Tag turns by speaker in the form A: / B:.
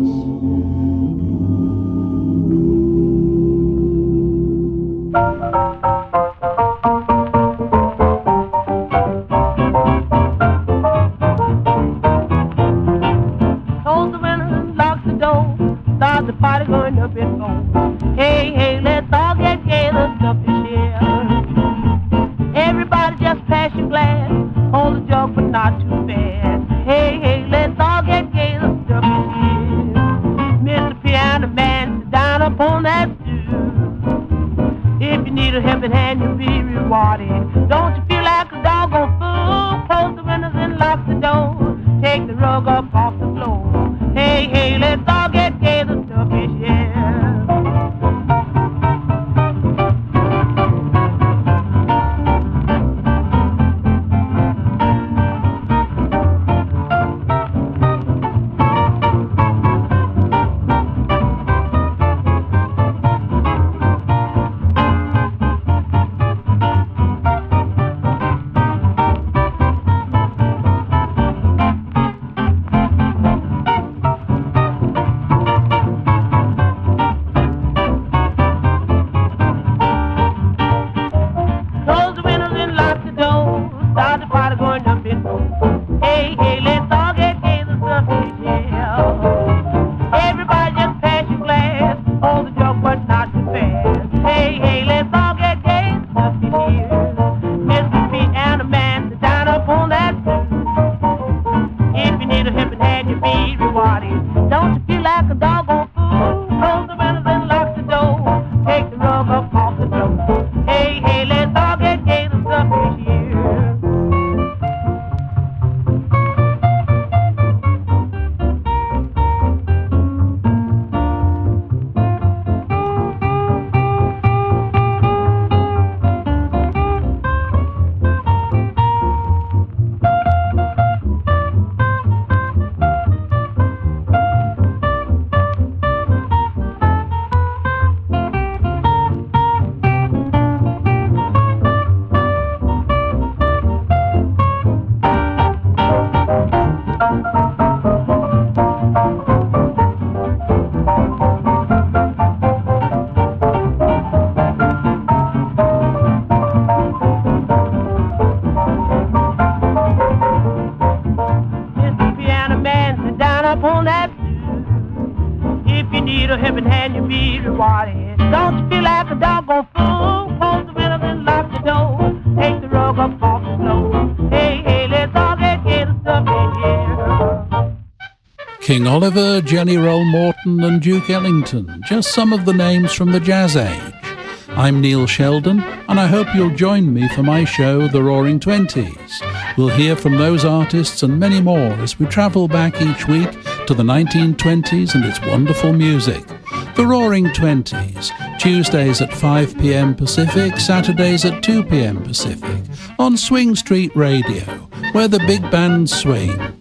A: King Oliver, Jelly Roll Morton and Duke Ellington, just some of the names from the jazz age. I'm Neil Sheldon, and I hope you'll join me for my show, The Roaring Twenties. We'll hear from those artists and many more as we travel back each week to the 1920s and its wonderful music. The Roaring Twenties, Tuesdays at 5 p.m. Pacific, Saturdays at 2 p.m. Pacific, on Swing Street Radio, where the big band swing.